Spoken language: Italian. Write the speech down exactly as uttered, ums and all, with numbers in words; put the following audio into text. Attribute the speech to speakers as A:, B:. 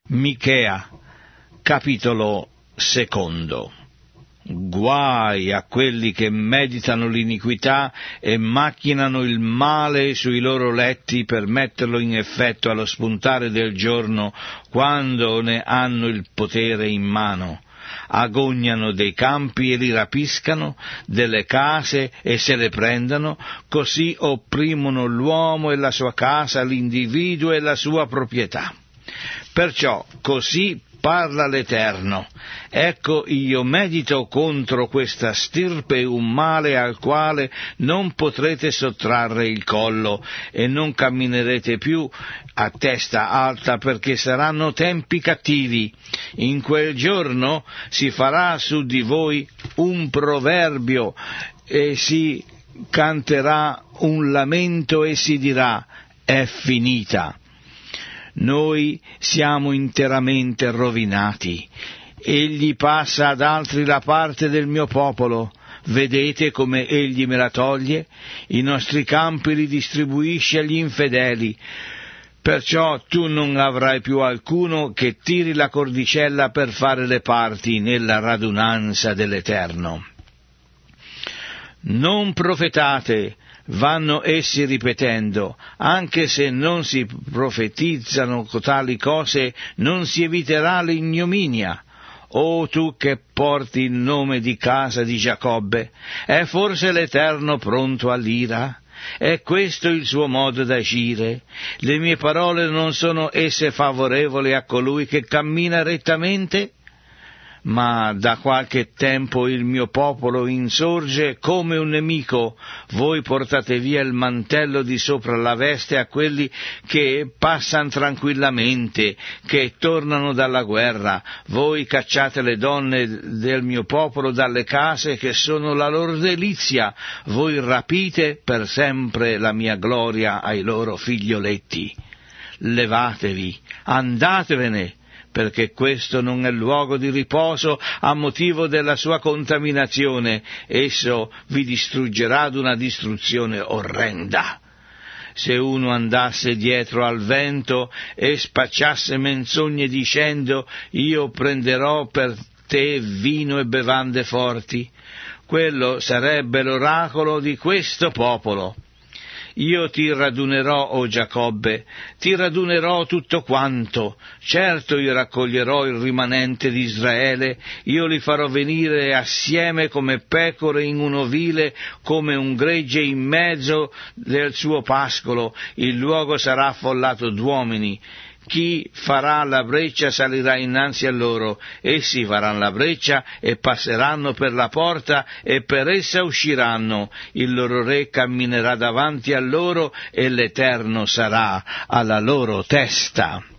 A: Michea, capitolo secondo. Guai a quelli che meditano l'iniquità e macchinano il male sui loro letti per metterlo in effetto allo spuntare del giorno, quando ne hanno il potere in mano. Agognano dei campi e li rapiscano, delle case e se le prendano, così opprimono l'uomo e la sua casa, l'individuo e la sua proprietà. Perciò così parla l'Eterno: ecco, io medito contro questa stirpe un male al quale non potrete sottrarre il collo e non camminerete più a testa alta, perché saranno tempi cattivi. In quel giorno si farà su di voi un proverbio e si canterà un lamento e si dirà: è finita. Noi siamo interamente rovinati. Egli passa ad altri la parte del mio popolo. Vedete come egli me la toglie? I nostri campi li distribuisce agli infedeli. Perciò tu non avrai più alcuno che tiri la cordicella per fare le parti nella radunanza dell'Eterno. Non profetate, vanno essi ripetendo, anche se non si profetizzano tali cose, non si eviterà l'ignominia. O tu che porti il nome di casa di Giacobbe, è forse l'Eterno pronto all'ira? È questo il suo modo d'agire? Le mie parole non sono esse favorevoli a colui che cammina rettamente? Ma da qualche tempo il mio popolo insorge come un nemico. Voi portate via il mantello di sopra la veste a quelli che passano tranquillamente, che tornano dalla guerra. Voi cacciate le donne del mio popolo dalle case che sono la loro delizia. Voi rapite per sempre la mia gloria ai loro figlioletti. Levatevi, andatevene, perché questo non è luogo di riposo a motivo della sua contaminazione. Esso vi distruggerà ad una distruzione orrenda. Se uno andasse dietro al vento e spacciasse menzogne dicendo: io prenderò per te vino e bevande forti, quello sarebbe l'oracolo di questo popolo. Io ti radunerò, o Giacobbe, ti radunerò tutto quanto. Certo io raccoglierò il rimanente di Israele, io li farò venire assieme come pecore in un ovile, come un gregge in mezzo del suo pascolo. Il luogo sarà affollato d'uomini. Chi farà la breccia salirà innanzi a loro, essi faranno la breccia e passeranno per la porta e per essa usciranno, il loro re camminerà davanti a loro e l'Eterno sarà alla loro testa.